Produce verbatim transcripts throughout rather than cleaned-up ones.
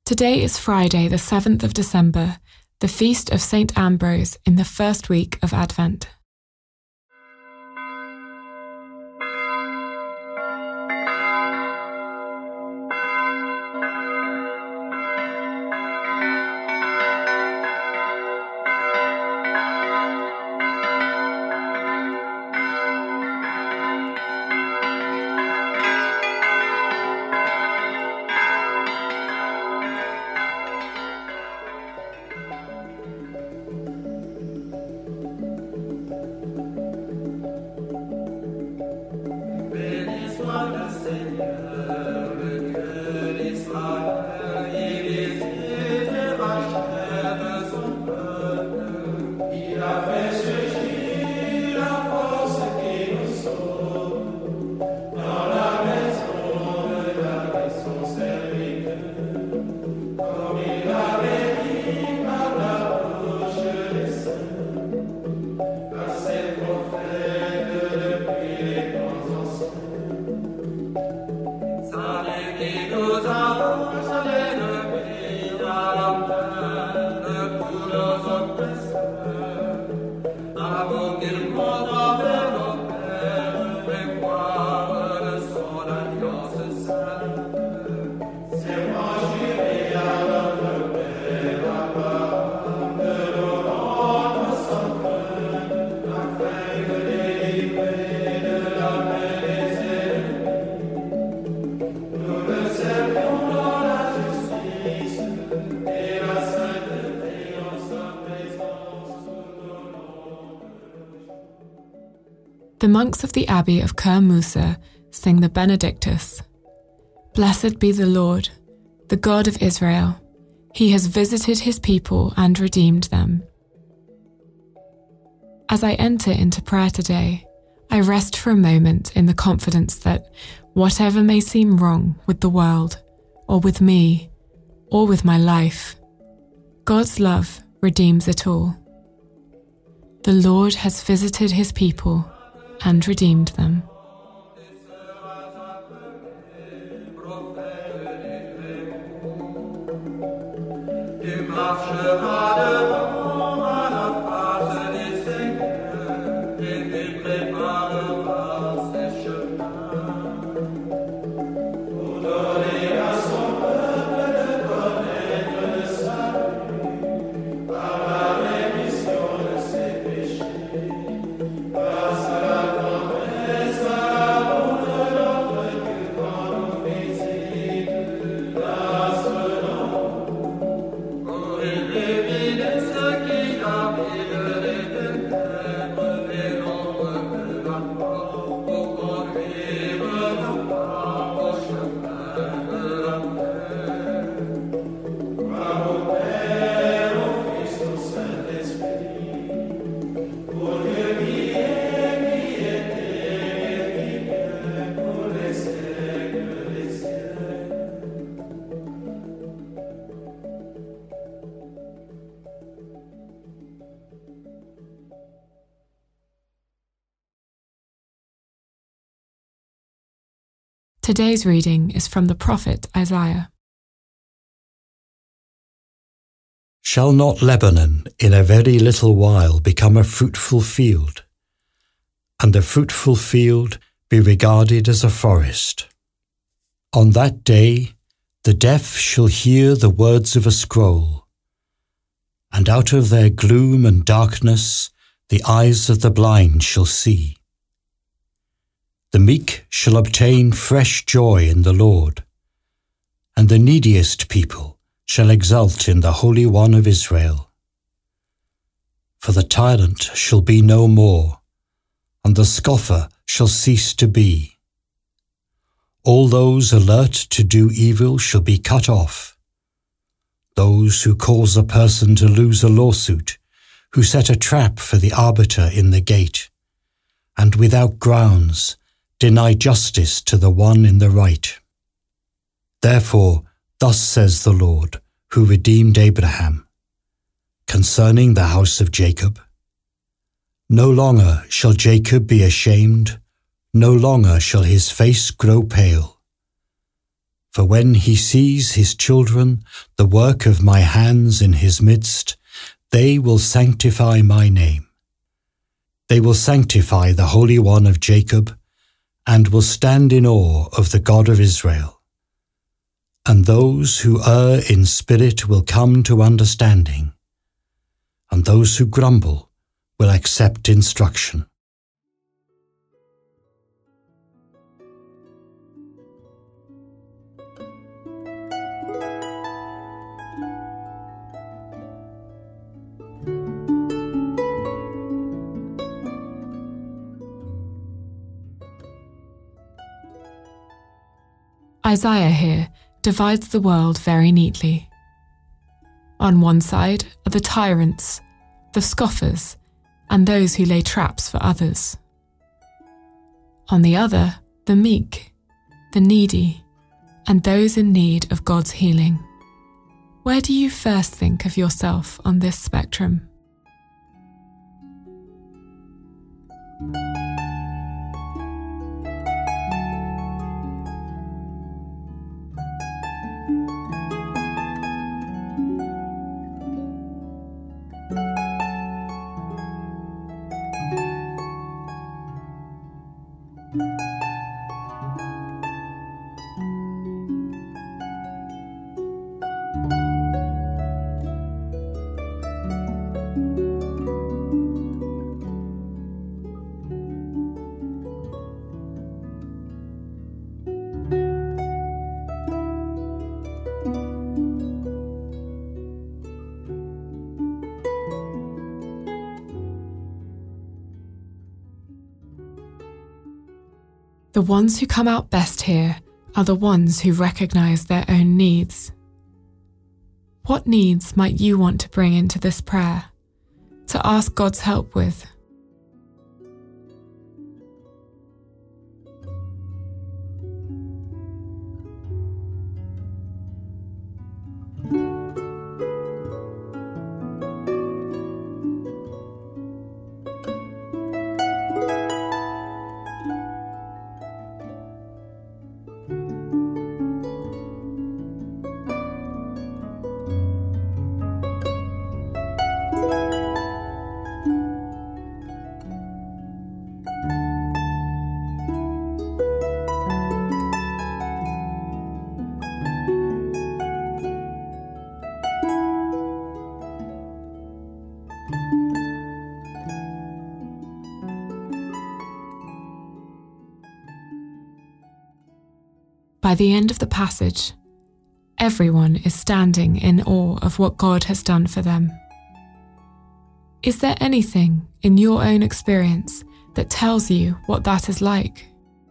Today is Friday, the seventh of December, the feast of Saint Ambrose in the first week of Advent. The monks of the Abbey of Ker Musa sing the Benedictus. Blessed be the Lord, the God of Israel. He has visited his people and redeemed them. As I enter into prayer today, I rest for a moment in the confidence that whatever may seem wrong with the world, or with me, or with my life, God's love redeems it all. The Lord has visited his people and redeemed them. Today's reading is from the prophet Isaiah. Shall not Lebanon in a very little while become a fruitful field, and the fruitful field be regarded as a forest? On that day the deaf shall hear the words of a scroll, and out of their gloom and darkness the eyes of the blind shall see. The meek shall obtain fresh joy in the Lord, and the neediest people shall exult in the Holy One of Israel. For the tyrant shall be no more, and the scoffer shall cease to be. All those alert to do evil shall be cut off. Those who cause a person to lose a lawsuit, who set a trap for the arbiter in the gate, and without grounds deny justice to the one in the right. Therefore, thus says the Lord, who redeemed Abraham, concerning the house of Jacob: No longer shall Jacob be ashamed, no longer shall his face grow pale. For when he sees his children, the work of my hands in his midst, they will sanctify my name. They will sanctify the Holy One of Jacob, and will stand in awe of the God of Israel. And those who err in spirit will come to understanding, and those who grumble will accept instruction. Isaiah here divides the world very neatly. On one side are the tyrants, the scoffers, and those who lay traps for others. On the other, the meek, the needy, and those in need of God's healing. Where do you first think of yourself on this spectrum? The ones who come out best here are the ones who recognize their own needs. What needs might you want to bring into this prayer, to ask God's help with? By the end of the passage, everyone is standing in awe of what God has done for them. Is there anything in your own experience that tells you what that is like?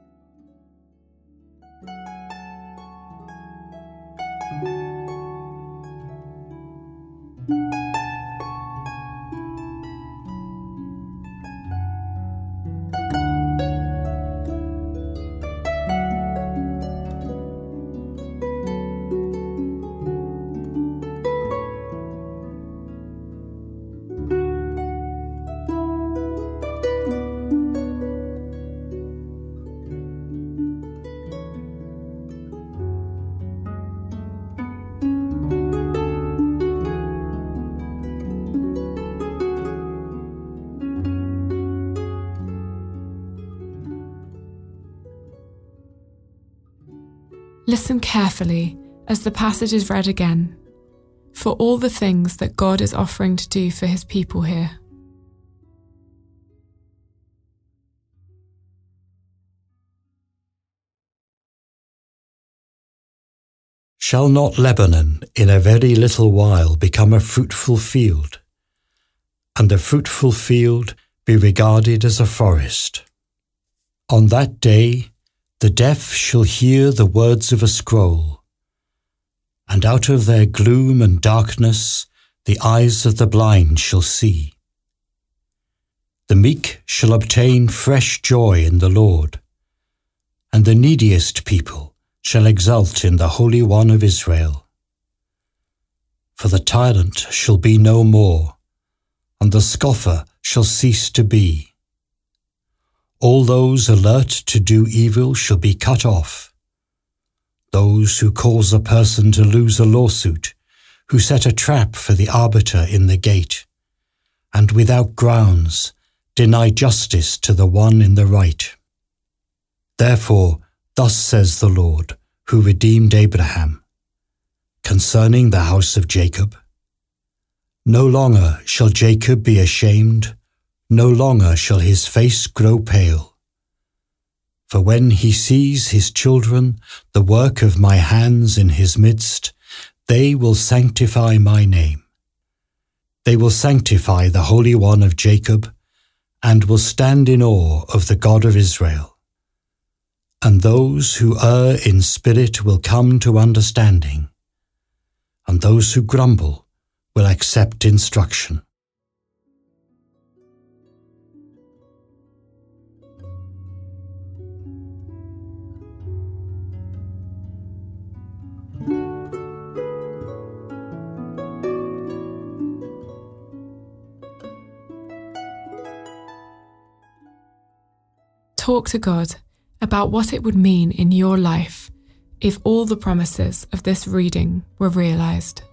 Listen carefully as the passage is read again, for all the things that God is offering to do for his people here. Shall not Lebanon in a very little while become a fruitful field, and a fruitful field be regarded as a forest? On that day the deaf shall hear the words of a scroll, and out of their gloom and darkness the eyes of the blind shall see. The meek shall obtain fresh joy in the Lord, and the neediest people shall exult in the Holy One of Israel. For the tyrant shall be no more, and the scoffer shall cease to be. All those alert to do evil shall be cut off. those who cause a person to lose a lawsuit, who set a trap for the arbiter in the gate, and without grounds deny justice to the one in the right. Therefore, thus says the Lord, who redeemed Abraham, concerning the house of Jacob, no longer shall Jacob be ashamed, no longer shall his face grow pale. For when he sees his children, the work of my hands in his midst, they will sanctify my name. They will sanctify the Holy One of Jacob, and will stand in awe of the God of Israel. And those who err in spirit will come to understanding, and those who grumble will accept instruction. Talk to God about what it would mean in your life if all the promises of this reading were realised.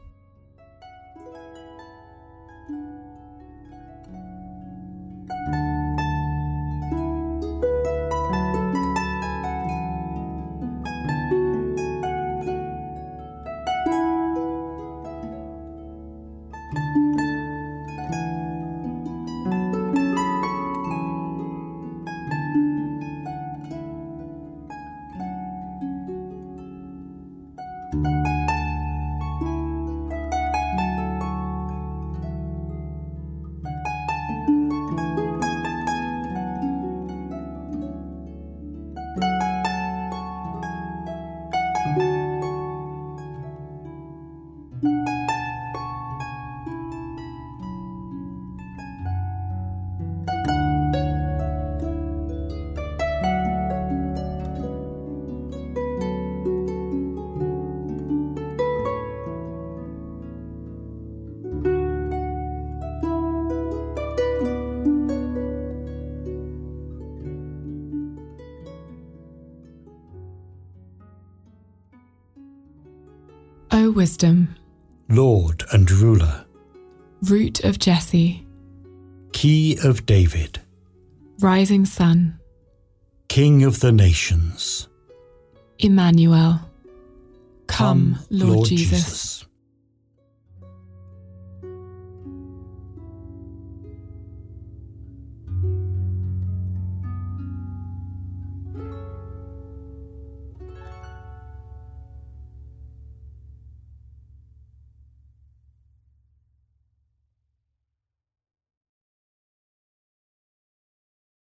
O wisdom, Lord and ruler, root of Jesse, key of David, rising sun, King of the nations, Emmanuel, come, come, Lord, Lord Jesus. Jesus.